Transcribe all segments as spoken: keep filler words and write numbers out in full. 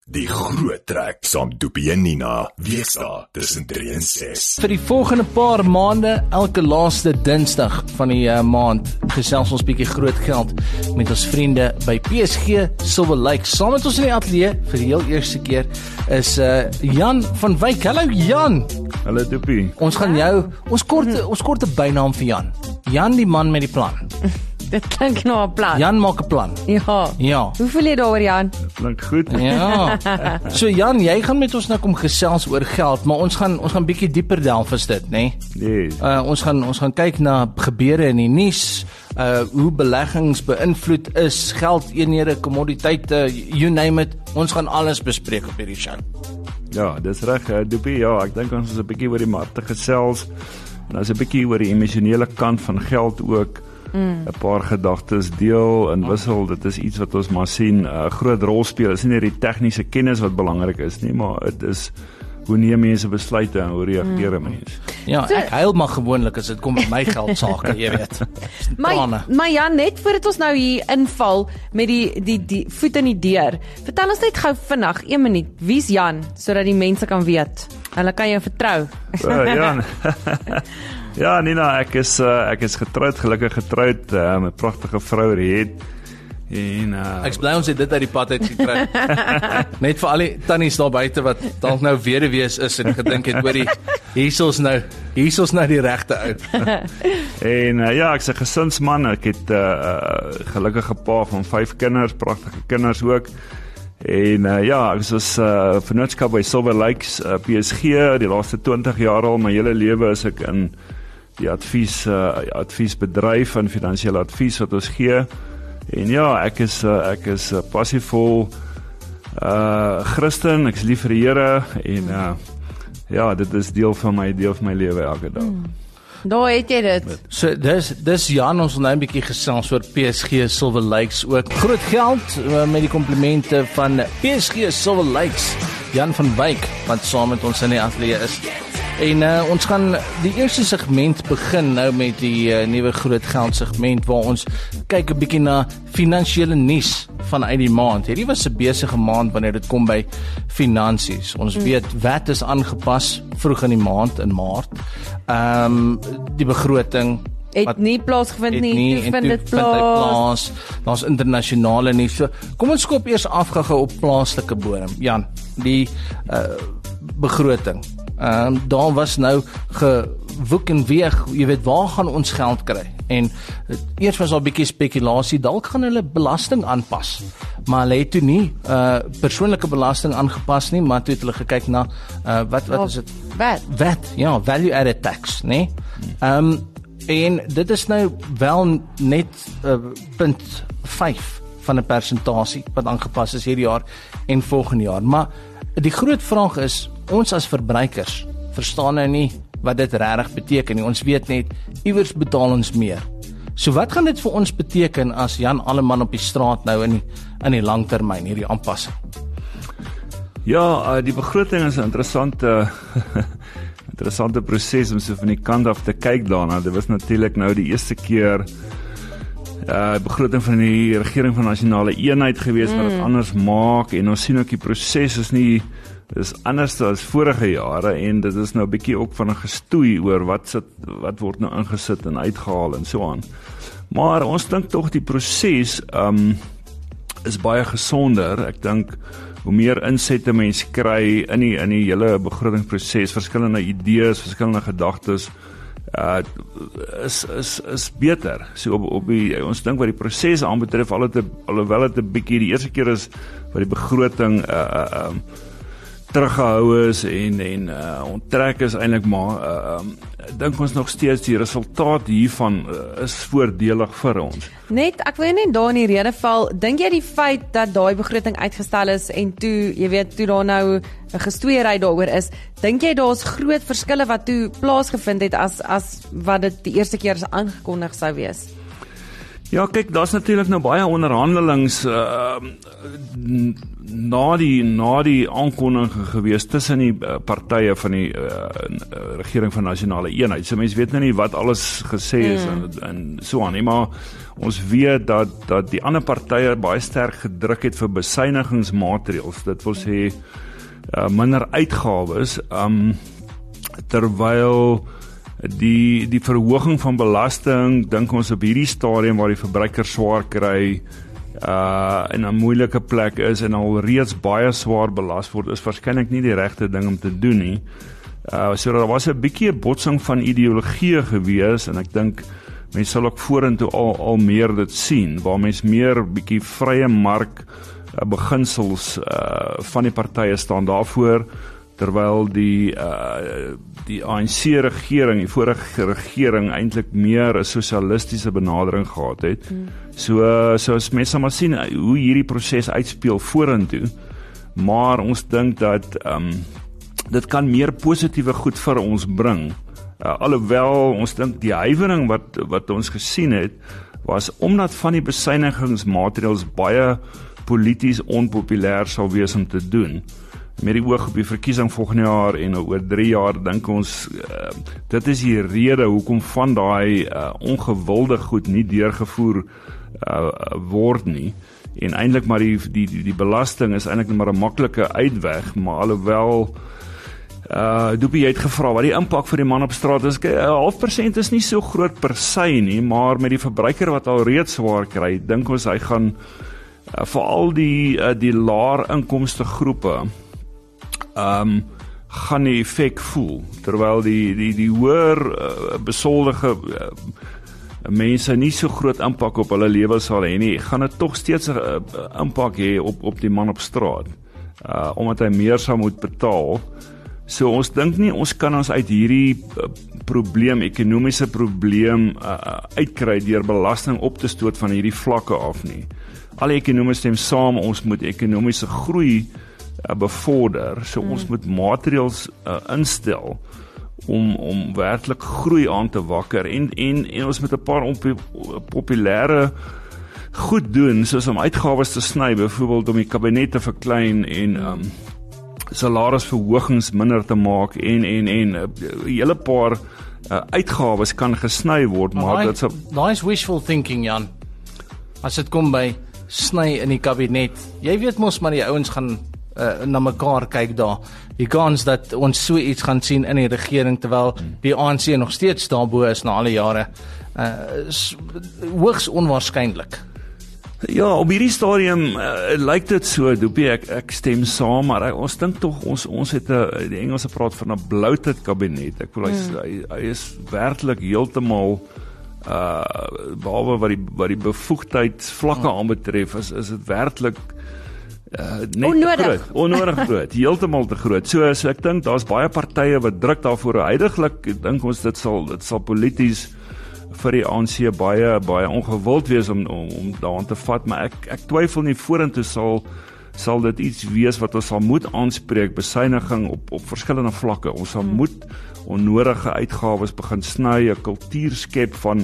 Die groot trek saam Doopie en Nina, wees daar tussen drie en ses. Vir die volgende paar maande, elke laaste dinsdag van die uh, maand, gesels ons bietjie groot geld met ons vriende by P S G Silver Lakes. Saam met ons in die ateljee vir die heel eerste keer is uh, Jan van Wyk. Hallo Jan. Hallo Doopie. Ons gaan jou, ons kort, ons kort 'n bynaam vir Jan. Jan die man met die plan. Dit klink nou 'n plan. Jan maak 'n plan. Ja. Ja. Hoe voel jy daaroor, Jan? Klink goed. Ja. So Jan, jy gaan met ons nou kom gesels oor geld, maar ons gaan ons gaan bietjie dieper delf as dit, né? Nee? Yes. Uh ons gaan ons gaan kyk na gebeure in die nuus, uh hoe beleggings beïnvloed is, geldeenhede, kommoditeite, you name it. Ons gaan alles bespreek op hierdie show. Ja, dis reg, uh, Doopie. Ja, ek dink ons is 'n bietjie oor die markte gesels en ons 'n bietjie oor die emosionele kant van geld ook. 'n mm. paar gedagtes deel en wissel. Dit is iets wat ons maar sien 'n uh, groot rol speel. Dit is nie net die tegniese kennis wat belangrik is nie, maar dit is hoe neem mense besluite en hoe reageer mm. mense. Ja, ek huil maar gewoonlik as dit kom by my geld sake, jy weet. Maar maar Jan, net voordat ons nou hier inval met die die die voet in die deur. Vertel ons net gou vinnig, een minuut. Wie's Jan sodat die mense kan weet? Hulle kan jou vertrou. Uh, Jan. Ja, Nina, ek is uh, ek is getroud, gelukkig getroud, uh, met 'n pragtige vrou Riet. En uh, ek bly ons het dit uit die pad uit gekry. Net vir al die tannies daar buite wat dalk nou weduwees is en gedink het oor die hierso's nou, hierso's nou die regte ou. En uh, ja, ek's 'n gesinsman, ek het 'n uh, uh, gelukkige pa van vyf kinders, pragtige kinders ook. En uh, ja, ek is uh, vennootskap by Silver Lakes, uh, P S G, die laaste twintig jaar al, my hele lewe is ek in die advies uh, adviesbedryf en finansiële advies wat ons gee. En ja, ek is uh, ek is uh, passievol uh Christen, ek is lief vir die Here en uh, ja, dit is deel van my deel van my lewe elke dag. Mm. Daar het jy dit. So dis dis Jan, ons wil nou 'n bietjie gesels oor P S G Silver Lakes ook. Groot geld uh, met die komplimente van P S G Silver Lakes. Jan van Wyk wat saam met ons in die ateljee is. En uh, ons gaan die eerste segment begin nou met die uh, nuwe groot geld segment waar ons kyk 'n bietjie na finansiële nuus vanuit die maand. Hierdie was 'n besige maand wanneer dit kom by finansies. Ons mm. weet W A T is aangepas vroeg in die maand in Maart. Ehm um, die begroting het nie plaasgevind nie, toe vind dit plaas. Daar's internasionale nuus. So kom ons skop eers af gou op plaaslike bodem. Jan, die uh, begroting. Ehm um, daar was nou gewoek en weeg, jy weet, waar gaan ons geld kry? En uh, eers was daar 'n bietjie spekulasie, dalk gaan hulle belasting aanpas. Maar hulle het toe nie uh, persoonlike belasting aangepas nie, maar toe het hulle gekyk na uh, wat wat is dit? W A T. W A T, ja, value added tax, né? Ehm um, en dit is nou wel net uh, punt vyf van 'n persentasie wat aangepas is hierdie jaar en volgende jaar. Maar die groot vraag is, ons as verbruikers verstaan nou nie wat dit regtig beteken nie. Ons weet net iewers betaal ons meer. So wat gaan dit vir ons beteken as Jan Alleman op die straat nou in die, in die langtermyn hierdie aanpassing? Ja, uh, die begroting is 'n interessante interessante proses om so van die kant af te kyk daarna. Dit was natuurlik nou die eerste keer uh begroting van die regering van nasionale eenheid gewees mm. wat dit anders maak en ons sien ook die proses is nie dis anders as vorige jare en dit is nou 'n bietjie ook van 'n gestoei oor wat sit wat word nou ingesit en uitgehaal en so aan. Maar ons dink tog die proses um is baie gesonder. Ek dink hoe meer insette mense kry in die in die hele begrotingsproses, verskillende idees, verskillende gedagtes, uh is is is beter. So op op die ons dink wat die proses aanbetref, al het alhoewel dit 'n bietjie die eerste keer is wat die begroting uh uh um, teruggehou is en en uh, onttrek is eintlik maar uh, um, dink ons nog steeds die resultaat hiervan uh, is voordelig vir ons. Net, ek wil net daar in die rede val, dink jy die feit dat daai begroting uitgestel is en toe, jy weet, toe daar nou 'n gestoeiery daaroor is, dink jy daar's groot verskille wat toe plaasgevind het as as wat dit die eerste keer aangekondig sou wees? Ja, kyk, daar's natuurlik nou baie onderhandelings uh, na die na die aankondiging gewees tussen die uh, partye van die uh, regering van nasionale eenheid. So mense weet nou nie wat alles gesê is mm. en, en so aan nie, maar ons weet dat dat die ander partye baie sterk gedruk het vir besuinigingsmaatreëls. Dit wil sê uh, minder uitgawes, um, terwyl Die die verhoging van belasting, dink ons op hierdie stadium waar die verbruiker swaar kry, uh in 'n moeilike plek is en al reeds baie swaar belas word, is waarskynlik nie die regte ding om te doen nie. Uh so daar was 'n bietjie 'n botsing van ideologie gewees en ek dink mense sal ook vorentoe al al meer dit sien waar mense meer bietjie vrye mark uh, beginsels uh van die partye staan daarvoor, terwyl die uh, die A N C-regering, die vorige regering eintlik meer 'n sosialistiese benadering gehad het. Hmm. So so as mense maar sien hoe hierdie proses uitspeel vorentoe, maar ons dink dat um, dit kan meer positiewe goed vir ons bring. Uh, alhoewel ons dink die huiwering wat wat ons gesien het, was omdat van die besuinigingsmaatreëls baie polities onpopulêr sal wees om te doen. Met die oog op die verkiesing volgende jaar en oor drie jaar dink ons uh, dit is die rede hoekom van daai uh, ongewilde goed nie deurgevoer uh, word nie. En eintlik maar die die die, die belasting is eintlik maar 'n maklike uitweg, maar alhoewel uh Doopie het gevra wat die impak vir die man op straat is. 'n half persent is nie so groot per se nie, maar met die verbruiker wat al reeds swaar kry, dink ons hy gaan uh, veral die uh, die laer inkomste groepe Um, gaan die effek voel, terwyl die die die hoër uh, besoldige uh, mense nie so groot impak op hulle lewe sal hê nie, gaan dit tog steeds 'n uh, impak hê op op die man op straat, uh, omdat hy meer sal moet betaal. So ons dink nie ons kan ons uit hierdie uh, probleem, ekonomiese probleem uh, uitkry deur belasting op te stoot van hierdie vlakke af nie. Alle ekonomie stem saam, ons moet ekonomiese groei bevorder, so mm. ons moet maatreëls uh, instel om om werklik groei aan te wakker en en en ons moet 'n paar populêre goed doen, soos om uitgawes te sny, byvoorbeeld om die kabinet te verklein en um, salarisverhogings minder te maak en en en 'n hele paar uh, uitgawes kan gesny word, maar, maar dit sal nice wishful thinking, Jan. As dit kom by sny in die kabinet, jy weet mos maar die ouens gaan Uh, na mekaar kyk daar. Die kans dat ons so iets gaan sien in die regering terwyl die A N C nog steeds daarbo is na alle jare, uh, is hoogs onwaarskynlik. Ja, op hierdie stadium uh, lyk dit so, Doopie, ek, ek stem saam, maar uh, ons dink tog ons ons het 'n uh, die Engelse praat van 'n bloated kabinet. Ek voel mm. hy hy is werklik heeltemal uh behalwe wat die wat die bevoegdheidsvlakke mm. aanbetref, is is dit werklik Uh, net onnodig. groot, onnodig groot, heeltemal te groot. So, so ek dink daar's baie partye wat druk daarvoor. Heidiglik dink ons dit sal dit sal polities vir die A N C baie baie ongewild wees om om, om daaraan te vat, maar ek ek twyfel nie vorentoe sal sal dit iets wees wat ons sal moet aanspreek, besuiniging op op verskillende vlakke. Ons sal hmm. moet onnodige uitgawes begin sny, 'n kultuur skep van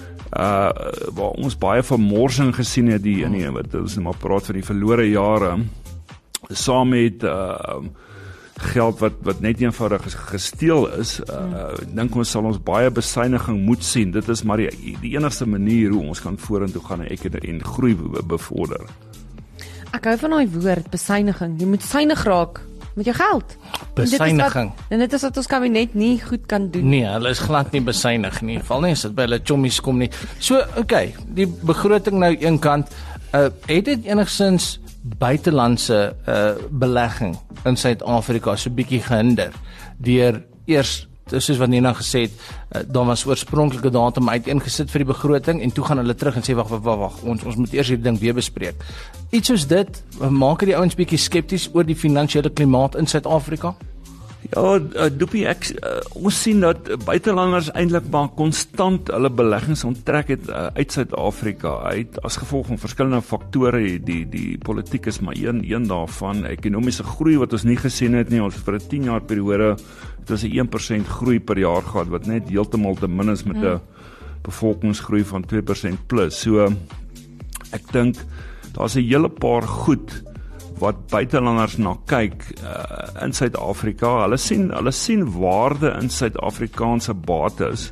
uh waar ons baie vermorsing gesien het die in die wat ons nou maar praat van die verlore jare, saam met uh geld wat wat net eenvoudig gesteel is. Uh dink ons sal ons baie besuiniging moet sien. Dit is maar die die enigste manier hoe ons kan vorentoe gaan en ek en groei bevorder. Ek hou van daai woord besuiniging. Jy moet suinig raak met jou geld. Besuiniging. En dit is wat ons kabinet nie goed kan doen. Nee, hulle is glad nie besuinig nie. Val nie as dit by hulle chommies kom nie. So, okay, die begroting nou een kant, uh, het dit enigsins buitelandse uh, belegging in Suid-Afrika so bietjie gehinder deur eers, soos wat Nina gesê het, uh, daar was oorspronklike datum uiteengesit vir die begroting en toe gaan hulle terug en sê wag wag wag, wag ons ons moet eers hierdie ding weer bespreek. Iets soos dit maak die ouens bietjie skepties oor die finansiële klimaat in Suid-Afrika. Ja, uh, Doopie, ek, uh, ons sien dat buitelanders eintlik maar konstant hulle beleggings onttrek het uh, uit Suid-Afrika uit as gevolg van verskillende faktore. Die die politiek is maar een een daarvan. Ekonomiese groei wat ons nie gesien het nie. Ons vir 'n tien jaar periode het ons 'n een persent groei per jaar gehad wat net heeltemal te min is met 'n bevolkingsgroei van twee persent plus. So ek dink daar's 'n hele paar goed wat buitelanders na kyk uh, in Suid-Afrika. Hulle sien hulle sien waarde in Suid-Afrikaanse bates,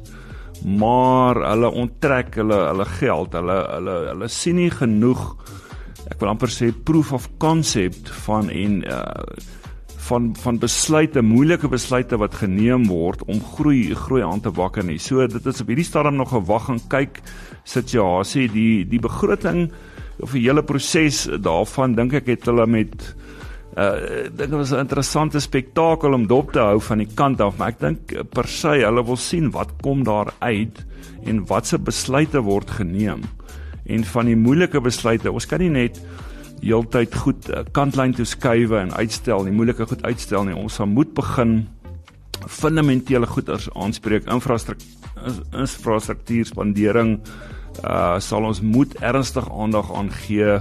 maar hulle onttrek hulle hulle geld. Hulle hulle hulle sien nie genoeg, ek wil amper sê proof of concept van en uh, van van besluite, moeilike besluite wat geneem word om groei groei aan te wakker nie. So dit is op hierdie stadium nog 'n wag en kyk situasie. Die die begroting of die hele proses daarvan dink ek het hulle met uh, dink dit was 'n interessante spektakel om dop te hou van die kant af, maar ek dink per se hulle wil sien wat kom daar uit en watse besluite word geneem. En van die moeilike besluite, ons kan nie net heeltyd goed uh, kantlyn toe skuiwe en uitstel, nie moeilike goed uitstel nie. Ons sal moet begin fundamentele goeders aanspreek, infrastruktuur, infrastruktuur spandering, uh, sal ons moet ernstig aandag aan gee,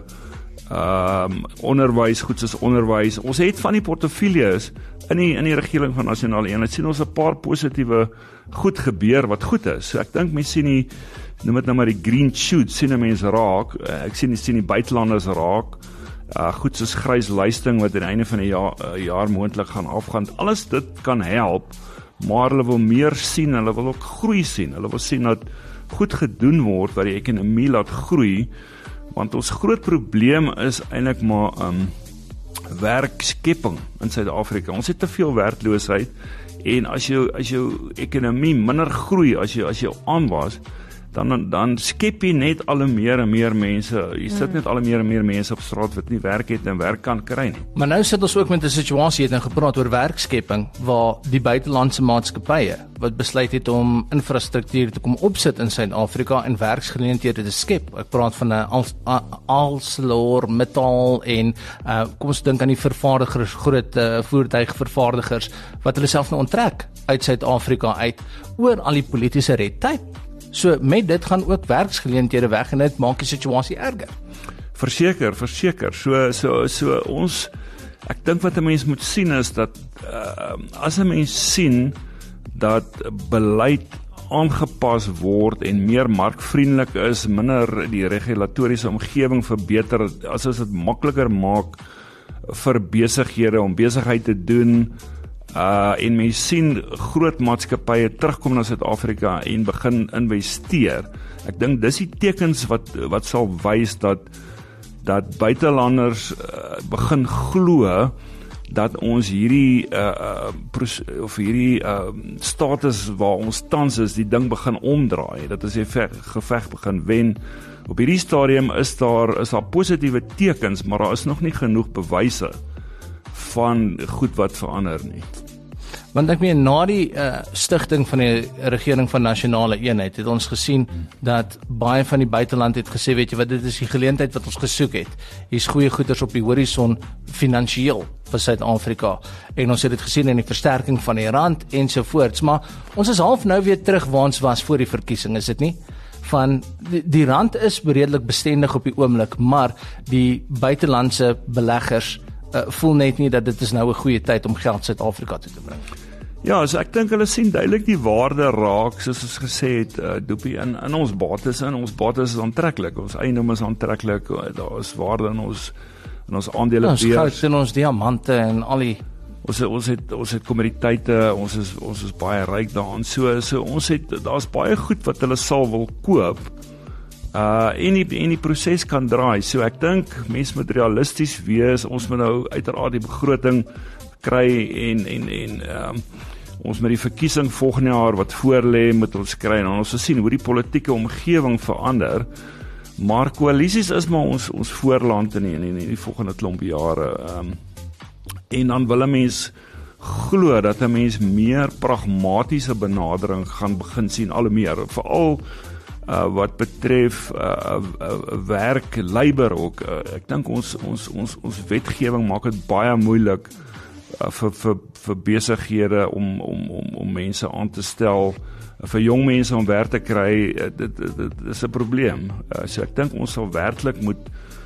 um, onderwys, goed soos onderwys. Ons het van die portefeuilles in die, in die regering van nasionale eenheid, sien ons 'n paar positiewe goed gebeur wat goed is. So ek dink mense sien die, noem dit nou maar die green shoots, sien 'n mens raak, ek sien, sien die buitelanders raak, uh, goed soos grys luisting wat aan die einde van die jaar, uh, jaar moontlik gaan afgaan, alles dit kan help, maar hulle wil meer sien, hulle wil ook groei sien, hulle wil sien dat goed gedoen word, wat die ekonomie laat groei, want ons groot probleem is eintlik maar um, werkskepping in Suid-Afrika. Ons het te veel werkloosheid, en as jou, as jou ekonomie minder groei, as jy, as jy aanwas, dan, dan skep jy net al meer en meer mense, jy sit net al meer en meer mense op straat wat nie werk het en werk kan kry nie. Maar nou sit ons ook met 'n situasie, het nou gepraat oor werkskepping, waar die buitelandse maatskappye, wat besluit het om infrastruktuur te kom opsit in Suid-Afrika en werksgeleenthede te skep. Ek praat van 'n ArcelorMittal en uh, kom ons dink aan die vervaardigers, groot uh, voertuigvervaardigers, wat hulle self nou onttrek uit Suid-Afrika uit, oor al die politiese red tape. So met dit gaan ook werksgeleenthede weg en dit maak die situasie erger. Verseker, verseker. So so so ons ek dink wat 'n mens moet sien is dat uh, as 'n mens sien dat beleid aangepas word en meer markvriendelik is, minder die regulatoriese omgewing verbeter, as ons dit makliker maak vir besighede om besigheid te doen, Uh, en mens sien groot maatskappye terugkom na Suid-Afrika en begin investeer. Ek dink dis die tekens wat wat sal wys dat dat buitelanders uh, begin glo dat ons hierdie uh, uh, of hierdie uh, status waar ons tans is, die ding begin omdraai, dat as jy geveg begin wen. Op hierdie stadium is daar is daar positiewe tekens, maar daar is nog nie genoeg bewyse van goed wat verander nie. Want ek meen, na die uh, stigting van die regering van nasionale eenheid, het ons gesien dat baie van die buiteland het gesê, weet jy wat, dit is die geleentheid wat ons gesoek het. Hier's goeie goeders op die horison finansiëel vir Suid-Afrika. En ons het dit gesien in die versterking van die rand ensovoorts, maar ons is half nou weer terug waar ons was voor die verkiesing, is dit nie? Van die, die rand is redelik bestendig op die oomblik, maar die buitelandse beleggers uh, voel net nie dat dit is nou 'n goeie tyd om geld Suid-Afrika toe te bring. Ja, so ek dink hulle sien duidelik die waarde raak, soos ons gesê het, uh, Doopie, in, in ons bates, in ons bates is aantreklik, ons eiendom is aantreklik, daar is waarde in ons, in ons aandele ons goud en ons diamante en al die Ons het, ons het, ons het kommoditeite, ons is, ons is baie ryk daaraan, so, so ons het, daar's baie goed wat hulle sal wil koop, uh, en die, en die proses kan draai, so ek dink, mens moet realisties wees, ons moet nou uiteraard die begroting kry, en, en, en, um, ons met die verkiesing volgende jaar wat voorlê, moet ons kry, en ons sien hoe die politieke omgewing verander, maar koalisies is maar ons, ons voorland in die, in die, in die volgende klomp jare, um, en dan wil 'n mens glo dat 'n mens meer pragmatiese benadering gaan begin sien, al meer, veral uh, wat betref uh, uh, werk, labor ook. Uh, ek dink ons ons ons ons wetgewing maak dit baie moeilik uh, vir vir vir besighede om om om om mense aan te stel, uh, vir jong mense om werk te kry. Uh, dit, dit, dit is 'n probleem. Uh, so ek dink ons sal werklik moet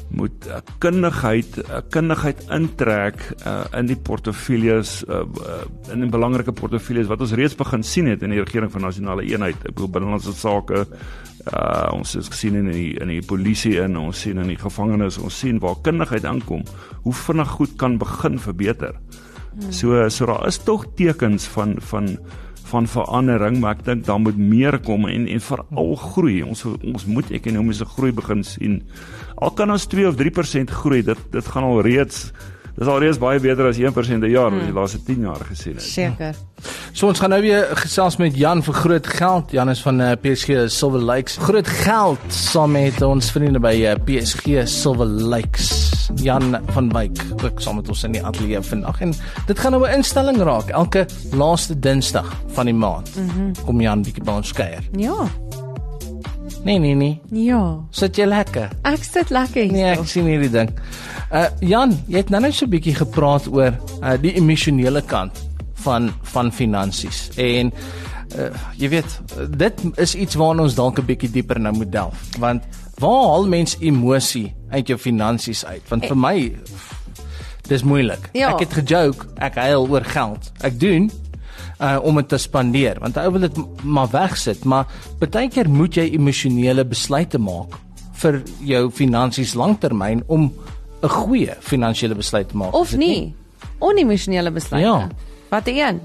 moet uh, kundigheid uh, kundigheid intrek uh, in die portefeuilles, uh, uh, in die belangrike portefeuilles wat ons reeds begin sien het in die regering van nasionale eenheid, ek bedoel binnelandse sake, uh, ons het gesien in die, in die polisie in, ons sien in die gevangenis, ons sien waar kundigheid aankom, hoe vinnig goed kan begin verbeter. Hmm. So, so daar is tog tekens van, van van verandering, maar ek dink daar moet meer kom en, en veral groei. Ons, ons moet ekonomiese groei begin sien. Al kan ons twee of drie persent groei, dit, dit gaan al reeds, dit is al reeds baie beter as een persent per jaar, wat die laaste tien jaar gesien het. Seker. So ons gaan nou weer gesels met Jan vir Groot Geld. Jan is van uh, P S G Silver Lakes. Groot Geld saam met ons vriende by uh, P S G Silver Lakes. Jan van Wyk, ook saam met ons in die ateljee vandag. En dit gaan nou 'n instelling raak. Elke laaste Dinsdag van die maand mm-hmm. kom Jan bietjie by ons kuier. Ja. Nee, nee, nee. Ja. Sit jy lekker? Ek sit lekker hier. Nee, ek sien hierdie ding. Uh Jan, jy het nou net so 'n bietjie gepraat oor uh, die emosionele kant van van finansies. En uh, jy weet, dit is iets waarna ons dalk 'n bietjie dieper nou moet delf, want waar haal mens emosie uit jou finansies uit? Want vir my dis moeilik. Ja. Ek het gejoke, ek huil oor geld. Ek doen uh om dit te spandeer, want ou wil dit maar wegsit, maar baie keer moet jy emosionele besluite maak vir jou finansies langtermyn om 'n goeie finansiële besluit te maak. Of nie. Onemosionele besluite. Ja. Wat een?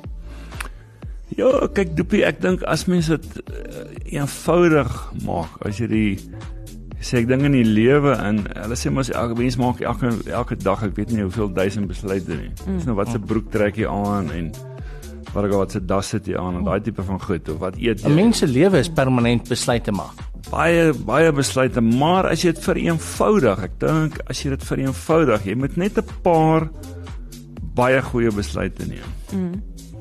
Ja, kyk Doopie, ek dink as mens dit uh, eenvoudig maak, as jy die sê ek dink in die lewe en hulle sê mos elke mens maak elke elke dag, ek weet nie hoeveel duisend besluite nie. Mm. Dis nou wat se broek trek jy aan en wat wat se das sit jy aan en daai tipe van goed of wat eet jy. 'n Mens se lewe is permanent besluite maak. Baie baie besluite, maar as jy dit vereenvoudig, ek dink as jy dit vereenvoudig, jy moet net 'n paar baie goeie besluite neem. Mm.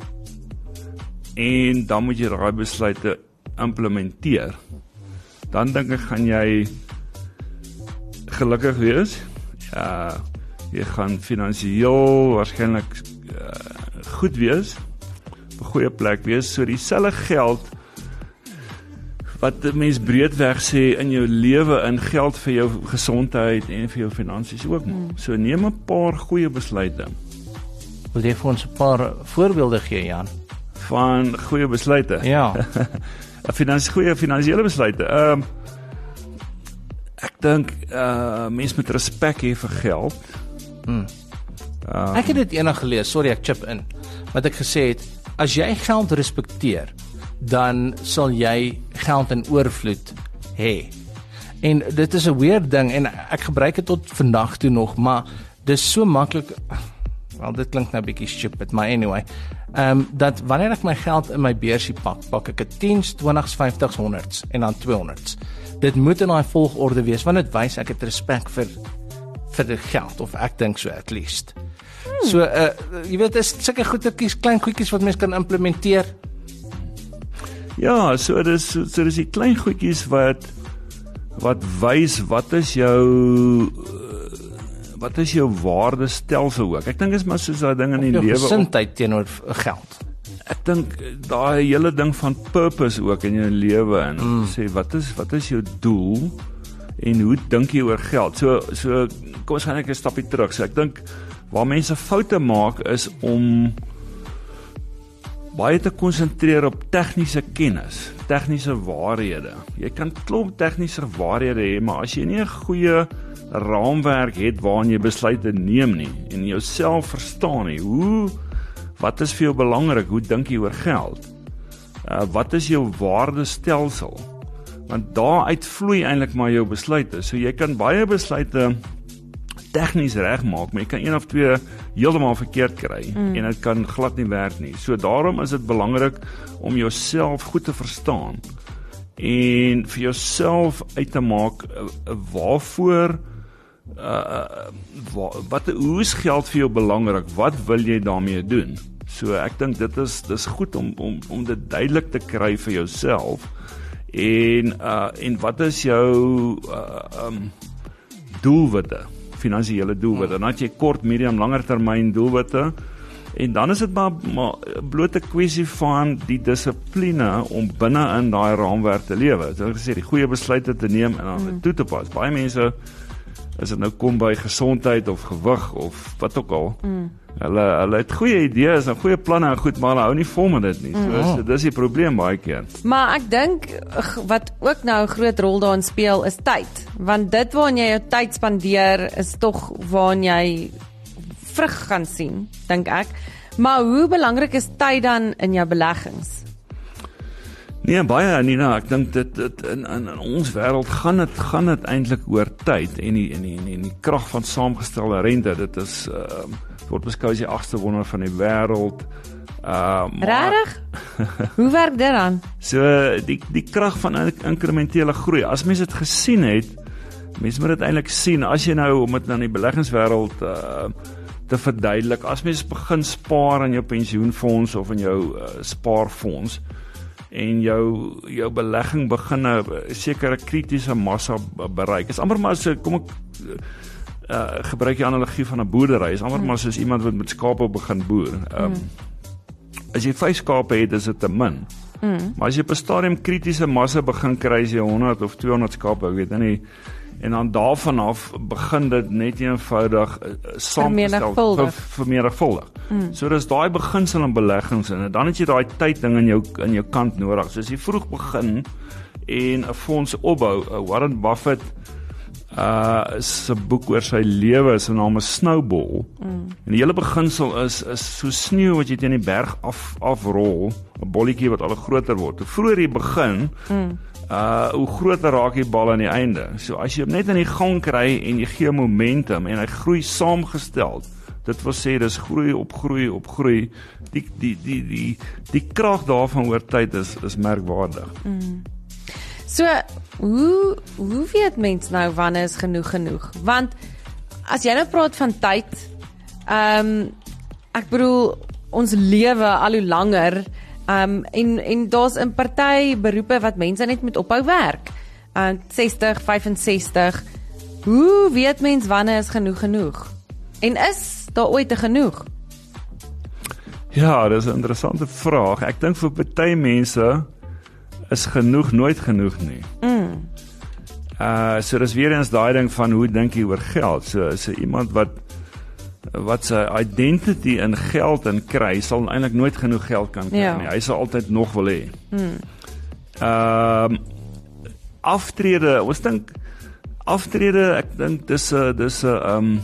En dan moet jy daai besluite implementeer. Dan dink ek gaan jy gelukkig wees. Ja, jy gaan finansiëel waarskynlik uh, goed wees, op 'n goeie plek wees. So dieselfde geld wat die mens breedweg sê in jou lewe in geld vir jou gesondheid en vir jou finansies ook. Hmm. So neem 'n paar goeie besluite. Wil jy vir ons 'n paar voorbeelde gee, Jan? Van goeie besluite? Ja. Finansie, goeie finansiële besluite. Ehm um, ek dink uh mense moet respek hê vir geld. Hmm. Um, ek het dit eendag gelees, sorry ek chip in, wat ek gesê het, as jy geld respekteer, dan sal jy geld in oorvloed hê. En dit is 'n weird ding en ek gebruik dit tot vandag toe nog, maar dis so maklik. Wel, dit klink nou 'n bietjie stupid, maar anyway. Ehm um, dat wanneer ek my geld in my beursie pak, pak ek dit tiens, twintigs, vyftigs, honderds en dan tweehonderds. Dit moet in daai volgorde wees want dit wys ek het respek vir vir die geld, of ek dink so at least. Hmm. So uh jy weet, dis sulke goedetjies, klein goedjies wat mens kan implementeer. Ja, so dis so dis die klein goedjies wat wat wys wat is jou wat is jou waardestelsel ook. Ek dink is maar soos daai ding in die lewe. Gesindheid teenoor geld. Ek dink daai hele ding van purpose ook in jou lewe en mm. sê wat is wat is jou doel en hoe dink jy oor geld? So so kom ons gaan net 'n stapie terug. So ek dink waar mense foute maak is om baie te konsentreer op tegniese kennis, tegniese waarhede. Jy kan klomp tegniese waarhede hê, maar as jy nie 'n goeie raamwerk het waarin jy besluite neem nie en jouself verstaan nie, hoe wat is vir jou belangrik, hoe dink jy oor geld? Uh, wat is jou waardestelsel? Want daaruit vloei eintlik maar jou besluite. So jy kan baie besluite tegnies regmaak, maar jy kan een of twee heeltemal verkeerd kry mm. en dit kan glad nie werk nie. So daarom is dit belangrik om jouself goed te verstaan en vir jouself uit te maak uh, waarvoor uh, wa, wat hoe is geld vir jou belangrik? Wat wil jy daarmee doen? So ek dink dit is dis goed om om om dit duidelik te kry vir jouself. En uh en wat is jou uh um doelwitte? Finansiële doelwitte. Dan het jy kort, medium, langer termyn doelwitte. En dan is dit maar, maar bloot 'n kwessie van die dissipline om binne in daai raamwerk te lewe. Soos ek gesê, die goeie besluite te neem en dan mm. toe te pas. Baie mense as dit nou kom by gesondheid of gewig of wat ook al. Mm. Hulle hulle het goeie idees en goeie planne en goed, maar hulle hou nie vol met dit nie. So mm. is, dis die probleem baie keer. Maar ek dink wat ook nou 'n groot rol daarin speel is tyd, want dit waarin jy jou tyd spandeer is tog waarin jy vrug gaan sien, dink ek. Maar hoe belangrik is tyd dan in jou beleggings? Nee, baie Nina, ek dink dit, dit in, in, in ons wêreld gaan dit gaan dit eintlik oor tyd en die en die en die, en die krag van saamgestelde rente. Dit is uh, word beskou as die agste wonder van die wêreld. Uh, Regtig? Hoe werk dit dan? So die die krag van inkrementele groei. As mens dit gesien het, mens moet dit eintlik sien as jy nou om dit in die beleggingswêreld uh, te verduidelik. As mens begin spaar in jou pensioenfonds of in jou uh, spaarfonds en jou jou belegging begin 'n sekere kritiese massa bereik. Is amper maar so kom ek uh, gebruik die analogie van 'n boerdery. Is amper mm. maar soos iemand wat met skape begin boer. Um, mm. As jy vyf skape het, is dit te min. Mm. Maar as jy op 'n stadium kritiese massa begin kry, as jy honderd of tweehonderd skape, ek weet nie, en dan daarvan af begin dit net eenvoudig uh, saamgestel ver, vermenigvuldig. Mm. So dis daai beginsel in beleggings en dan het jy daai tyd ding in jou in jou kant nodig. So as jy vroeg begin en 'n fonds opbou, uh, Warren Buffett uh is 'n boek oor sy lewe, sy naam is Snowball. Mm. En die hele beginsel is is so sneeu wat jy teen die berg af afrol, 'n bolletjie wat al groter word. Hoe vroeër jy begin, mm. uh hoe groter raak die bal aan die einde. So as jy hom net in die gang kry en jy gee momentum en hy groei saamgestel, dit wil sê dis groei op groei op groei. Die die die die die krag daarvan oor tyd is is merkwaardig. Mm. So, hoe hoe weet mens nou wanneer is genoeg genoeg? Want as jy nou praat van tyd, ehm um, ek bedoel ons lewe al hoe langer, ehm um, en en daar's 'n party beroepe wat mense net moet ophou werk. Uh sestig, vyf en sestig. Hoe weet mens wanneer is genoeg genoeg? En is daar ooit te genoeg? Ja, dis 'n interessante vraag. Ek dink vir party mense is genoeg nooit genoeg nie. Mm. Uh so dis weer eens daai ding van hoe dink jy oor geld? So is so iemand wat wat sy identity in geld en kry, sal eintlik nooit genoeg geld kan kry ja. nie. Hy sal altyd nog wil hê. Mm. Ehm um, aftrede, ons dink aftrede, ek dink dis 'n dis 'n ehm um,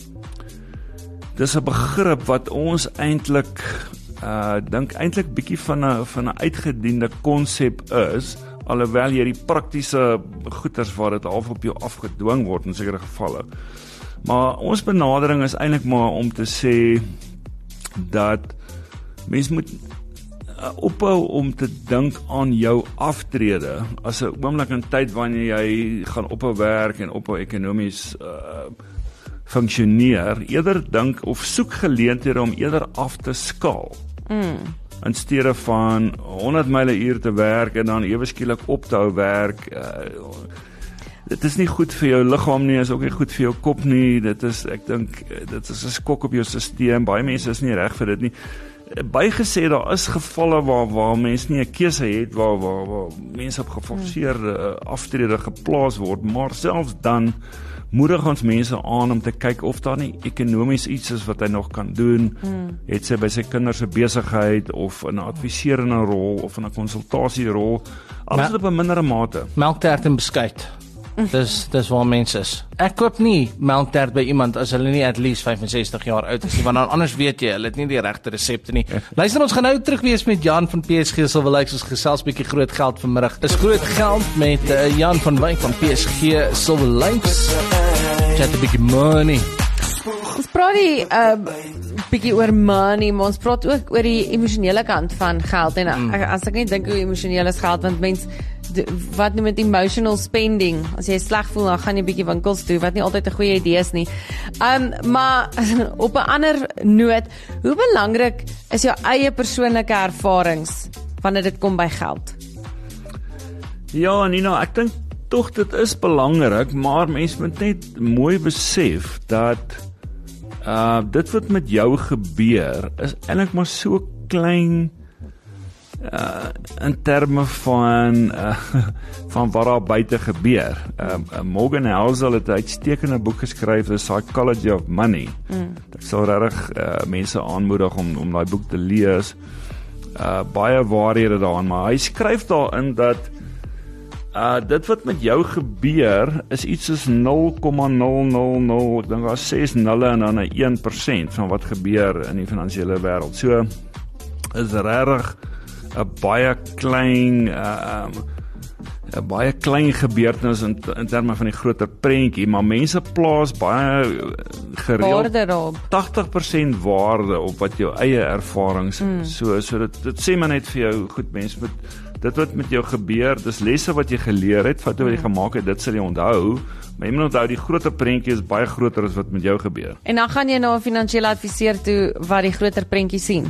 dis 'n begrip wat ons eintlik uh dink eintlik bietjie van 'n van 'n uitgediende konsep is, alhoewel jy die praktiese goeters waar dit half op jou afgedwing word in sekere gevalle. Maar ons benadering is eintlik maar om te sê dat mens moet uh, ophou om te dink aan jou aftrede as 'n oomblik in tyd wanneer jy gaan ophou werk en ophou ekonomies uh funksioneer, eerder dink of soek geleenthede om eerder af te skaal. Mm. In steede van honderd myle uur te werk en dan ewe skielik op te hou werk. Uh, dit is nie goed vir jou liggaam nie, is ook nie goed vir jou kop nie. Dit is, ek dink, dit is 'n skok op jou stelsel. Baie mense is nie reg vir dit nie. Bygesê daar is gevalle waar waar mense nie 'n keuse het, waar waar, waar mense op geforseerde uh, aftrede geplaas word, maar selfs dan moedig ons mense aan om te kyk of daar nie ekonomies iets is wat hy nog kan doen. Mm. Het sy by sy kinders se besigheid of in 'n adviserende rol of in 'n konsultasierol, alles op 'n mindere mate. Melktert en beskuit. Dis dis waar mense is. Ek koop nie melktert by iemand as hulle nie at least vyfensestig jaar oud is nie, want dan anders weet jy, hulle het nie die regte resepte nie. Luister, ons gaan nou terug wees met Jan van P S G Silver Lakes, ons gesels bietjie groot geld vanmiddag. Dis groot geld met uh, Jan van Wyk van P S G Silver Lakes. Chat 'n bietjie money. Ons praat die uh, bietjie oor money, maar ons praat ook oor die emosionele kant van geld. En mm. as ek net dink hoe emosioneel is geld, want mens wat noem met emotional spending, as jy sleg voel, dan gaan jy bietjie winkels toe, wat nie altyd 'n goeie idee is nie. Um, maar op 'n ander noot, hoe belangrik is jou eie persoonlike ervarings wanneer dit kom by geld? Ja, Nina, ek dink tog dit is belangrik, maar mens moet net mooi besef dat uh dit wat met jou gebeur is eintlik maar so klein uh, in terme van uh, van wat daar buite gebeur. Uh, uh, Morgan Housel het 'n uitstekende boek geskryf, The Psychology of Money. Mm. Ek sal regtig uh, mense aanmoedig om om daai boek te lees. Uh, baie waarhede daarin, maar hy skryf daarin dat Uh, dit wat met jou gebeur is iets soos nul komma nul nul nul, ek dink daar is ses nulle en dan 'n een persent van wat gebeur in die finansiële wêreld. So is regtig 'n baie klein uh, um, 'n baie klein gebeurtenis in, in terme van die groter prentjie, maar mense plaas baie gereeld tagtig persent waarde op wat jou eie ervarings mm. so so dit, dit sê maar net vir jou, goed mense moet dit wat met jou gebeur, dis lesse wat jy geleer het, foute wat jy gemaak het, dit sal jy onthou, maar jy moet onthou, die groter prentjie is baie groter as wat met jou gebeur. En dan gaan jy na 'n finansiële adviseur toe, wat die groter prentjie sien.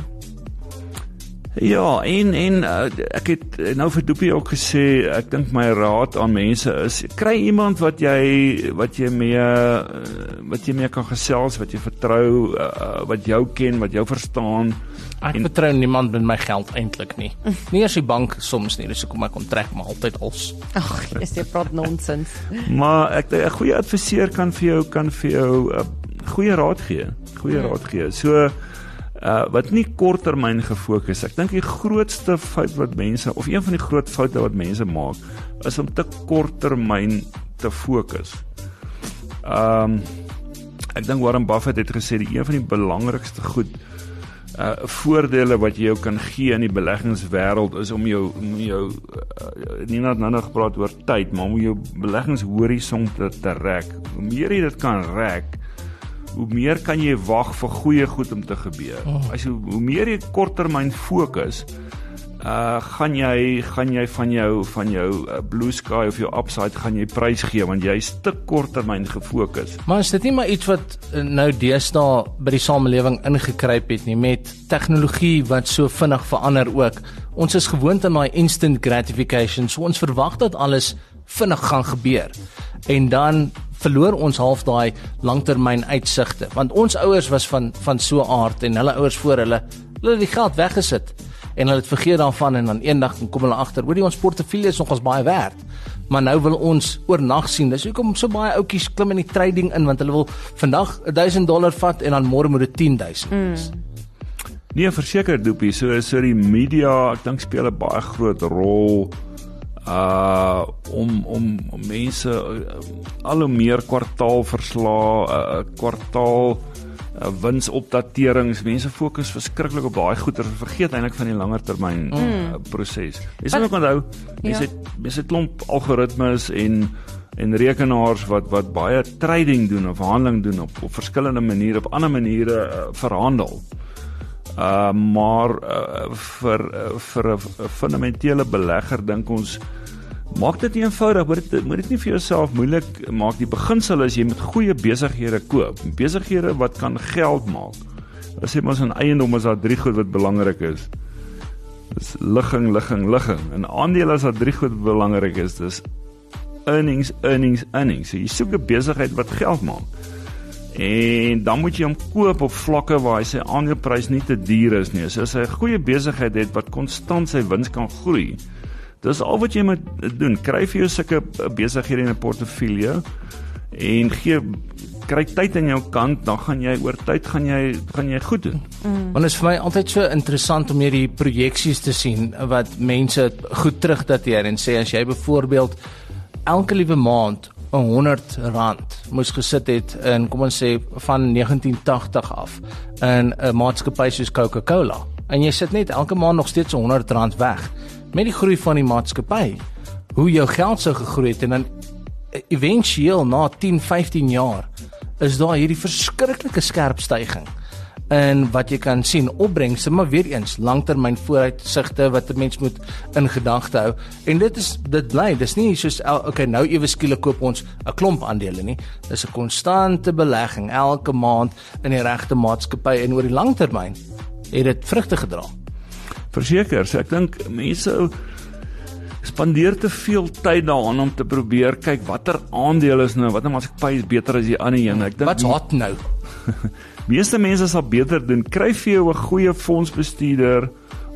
Ja, en, en uh, ek het nou vir Doopie ook gesê, ek dink my raad aan mense is, kry iemand wat jy, wat jy mee, uh, wat jy mee kan gesels, wat jy vertrou, uh, wat jou ken, wat jou verstaan. Ek en, vertrou niemand met my geld eintlik nie. Nie eens die bank soms nie, dus ek kom ek onttrek maar altyd als. Ag, jy praat nonsens. Maar ek 'n goeie adviseur kan vir jou kan vir jou 'n uh, goeie raad gee, goeie hmm. raad gee. So uh, wat nie korttermyn gefokus. Ek dink die grootste fout wat mense of een van die groot foute wat mense maak is om te korttermyn te fokus. Ehm um, ek dink Warren Buffett het gesê die een van die belangrikste goed Uh, voordele wat jy jou kan gee in die beleggingswêreld is om jou om jou uh, nie net nou gepraat oor tyd, maar om jou beleggingshorison te, te rek. Hoe meer jy dit kan rek, hoe meer kan jy wag vir goeie goed om te gebeur. Oh. As jy hoe meer jy korttermyn fokus, uh gaan jy gaan jy van jou van jou uh, blue sky of jou upside gaan jy prys gee want jy's te korttermyn gefokus. Maar is dit nie maar iets wat nou deesdae by die samelewing ingekruip het nie, met tegnologie wat so vinnig verander ook. Ons is gewoond aan daai instant gratification, so ons verwag dat alles vinnig gaan gebeur. En dan verloor ons half daai langtermyn uitsigte, want ons ouers was van van so 'n aard en hulle ouers voor hulle, hulle het die geld weggesit. En hulle het vergeet daarvan en dan eendag kom hulle agter, hoor die ons portefeulje is nogals baie werd. Maar nou wil ons oornag sien. Dis hoekom so baie ouetjies klim in die trading in, want hulle wil vandag duisend dollar vat en dan môre moet dit tien duisend wees. Mm. Nee, verseker Doopie, so so die media, ek dink speel 'n baie groot rol uh om om, om mense uh, al hoe meer kwartaalverslae, uh, kwartaal Uh, winsopdaterings, mense fokus verskriklik op daai goeie, vergeet eintlik van die langer termyn mm. uh, proses. Jy sal ook onthou, mense het mense het klomp algoritmes en en rekenaars wat wat baie trading doen of handeling doen op op verskillende maniere, op ander maniere uh, verhandel. Uh maar uh, vir uh, vir 'n fundamentele belegger dink ons maak dit eenvoudig, moet dit, moet dit nie vir jouself moeilik maak. Die beginsel is jy moet goeie besighede koop. Besighede wat kan geld maak. As jy maar 'n eiendom is daar drie goed wat belangrik is. Dis ligging, ligging, ligging. En aandele is daar drie goed wat belangrik is. Dis earnings, earnings, earnings. So jy soek 'n besigheid wat geld maak. En dan moet jy hom koop op vlakke waar hy sy aandeleprys nie te duur is nie. So as hy 'n goeie besigheid het wat konstant sy wins kan groei, dis al wat jy moet doen. Kry vir jou sulke besighede in 'n portefeulje en gee kry tyd aan jou kant, dan gaan jy oor tyd gaan jy gaan jy goed doen. Mm. Want dit is vir my altyd so interessant om hierdie projeksies te sien wat mense goed terugdateer en sê as jy byvoorbeeld elke liewe maand honderd rand moes gesit het in, kom ons sê van negentien tagtig af in 'n maatskappy soos Coca-Cola, en jy sit net elke maand nog steeds honderd rand weg. Met die groei van die maatskappy, hoe jou geld sou gegroei het, en dan eventueel na tien, vyftien jaar is daar hierdie verskriklike skerp styging in wat jy kan sien, opbrengste, maar weer eens langtermyn vooruitsigte wat 'n mens moet in gedagte hou. En dit is dit bly, dis nie soos okay, nou ewe skielik koop ons 'n klomp aandele nie. Dis 'n konstante belegging elke maand in die regte maatskappy, en oor die langtermyn het dit vrugte gedra. Verseker, so ek dink mense spandeer te veel tyd daaraan om te probeer kyk watter aandele is nou, watter maatskappy is beter as die ander een. Ek dink wat's hot nou? Meeste mense sal beter doen, kry vir jou 'n goeie fondsbestuurder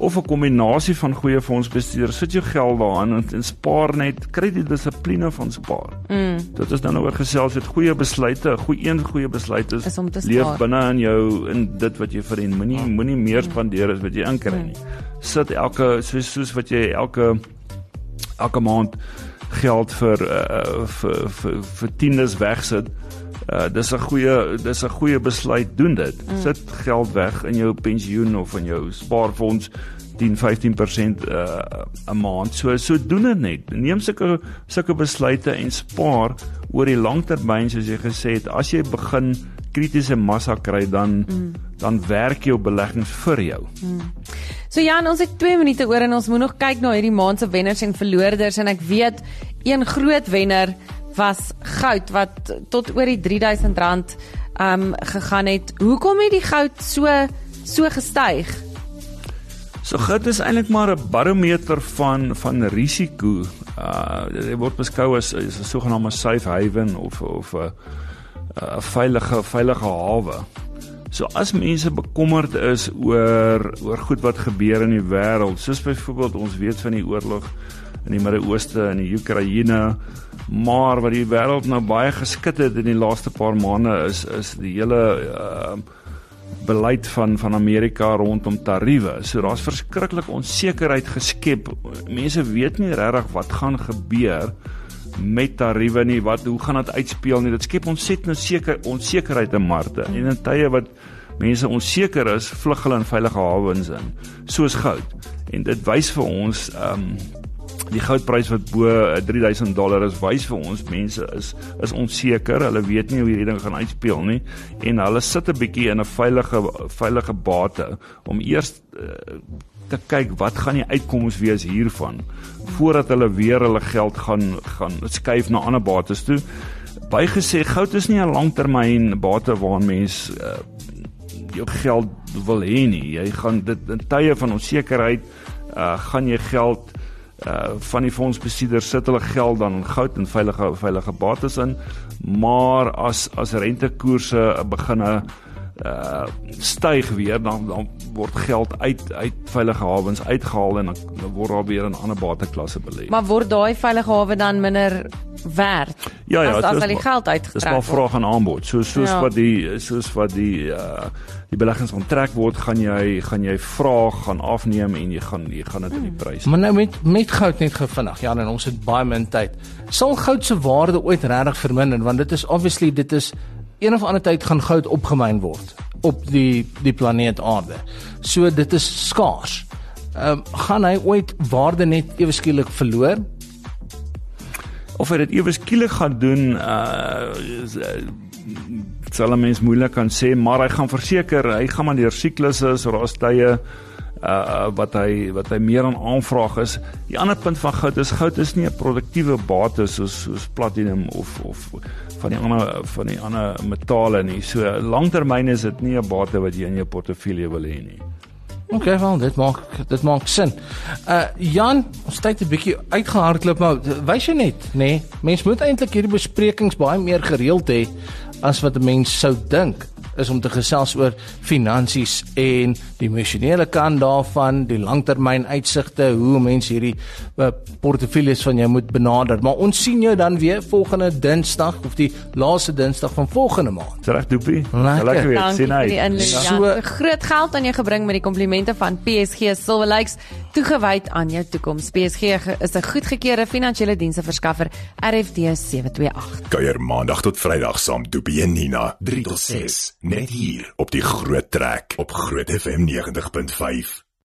of 'n kombinasie van goeie fondsbestuur, sit jou geld daarin en, en spaar net, kry die dissipline van spaar. Mm. Dit is nou oor gesels, het goeie besluite, 'n goeie een goeie besluit is, is om te leef spaar. binne in jou, in dit wat jy verdien, moenie moenie meer spandeer as wat jy inkry nie. Sit elke, soos, soos wat jy elke elke maand geld vir uh, vir vir vir tiendes wegsit. Uh, dis 'n goeie dis 'n goeie besluit, doen dit. Mm. Sit geld weg in jou pensioen of in jou spaarfonds, tien, vyftien persent uh, 'n maand. So so doen dit net. Neem sulke sulke besluite en spaar oor die langtermyn, soos jy gesê het. As jy begin kritiese massa kry, dan mm. dan werk jou beleggings vir jou. Mm. So Jan, ons het twee minute oor en ons moet nog kyk na hierdie maand se wenners en verloorders, en ek weet een groot wenner was goud wat tot oor die drie duisend rand um, gegaan het. Hoekom het die goud so so gestyg? So goud is eintlik maar 'n barometer van van risiko. Uh dit word beskou as, as 'n sogenaamde safe haven of of 'n 'n veilige veilige hawe. So as mense bekommerd is oor oor goed wat gebeur in die wêreld, soos byvoorbeeld ons weet van die oorlog in die Midde-Ooste en die Oekraïne, maar wat die wêreld nou baie geskit het in die laaste paar maande is is die hele uh, beleid van van Amerika rondom tariewe. So daar's verskriklik onsekerheid geskep. Mense weet nie regtig wat gaan gebeur met tariewe nie, wat hoe gaan dit uitspeel nie. Dit skep ontsettend seker onsekerheid in markte. En in tye wat mense onseker is, vlug hulle in veilige hawens in, soos goud. En dit wys vir ons um, die goudprys wat bo drie duisend dollar is, wys vir ons mense is is onseker, hulle weet nie hoe hierdie ding gaan uitspeel nie, en hulle sit 'n bietjie in 'n veilige veilige bate om eers uh, te kyk wat gaan die uitkomste wees hiervan voordat hulle weer hulle geld gaan gaan skuif na ander bates toe. Bygesê, goud is nie 'n langtermyn bate waarin mens uh, jou geld wil hê nie. Jy gaan dit in tye van onsekerheid uh, gaan jy geld Uh, van die fondsbestuurders sit hulle geld dan in goud en veilige veilige bates in, maar as as rentekoerse beginne uh, styg weer, dan, dan word geld uit uit veilige hawens uitgehaal en dan, dan word daar weer in ander bateklasse belê. Maar word daai veilige hawe dan minder werd? Ja, ja, as, as al die maar, geld uitgetrek word. Dis maar vraag en aanbod. So soos ja. wat die soos wat die uh, die beleggings onttrek word, gaan jy gaan jy vraag gaan afneem en jy gaan jy gaan dit in die prys. Maar nou met met goud net gevinnig, ja, en ons het baie min tyd. Sal goud se waarde ooit regtig verminder, want dit is obviously dit is een of ander tyd gaan goud opgemyn word op die die planeet Aarde. So dit is skaars. Ehm um, gaan hy ooit waarde net ewe skielik verloor? Of hy dit ewe skielik gaan doen, uh, is, uh sal 'n mens moeilik kan sê, maar hy gaan verseker, hy gaan maar deur siklusse, so daar's tye uh wat hy wat hy meer aan aanvraag is. Die ander punt van goud is goud is nie 'n produktiewe bate soos soos platinum of of van die ander van die ander metale nie. So langtermyn is dit nie 'n bate wat jy in jou portefeulje wil hê nie. Oké, okay, wel, dit maak dit maak sin. Uh Jan, ons tyd 'n bietjie uitgehardloop, maar wys jy net, nê? Nee, mens moet eintlik hierdie besprekings baie meer gereeld hê as wat 'n mens sou dink, is om te gesels oor finansies en die emosionele kant daarvan, die langtermyn uitsigte, hoe mense hierdie uh, portefeuilles van jou moet benader. Maar ons sien jou dan weer volgende Dinsdag of die laaste Dinsdag van volgende maand. Reg, Doopie. Lekker. Lekker weer. Dankie Sien vir die uit. inlig. Ja. Ja, So- groot geld aan jou gebring met die komplimente van P S G Silver Lakes, toegewyd aan jou toekoms. P S G is 'n goedgekeurde finansiële diensteverskaffer, R F D sewe twee agt. Kuier maandag tot Vrydag saam Doopie en Nina, drie tot ses, net hier op die Groot Trek op Groot F M negentig punt vyf.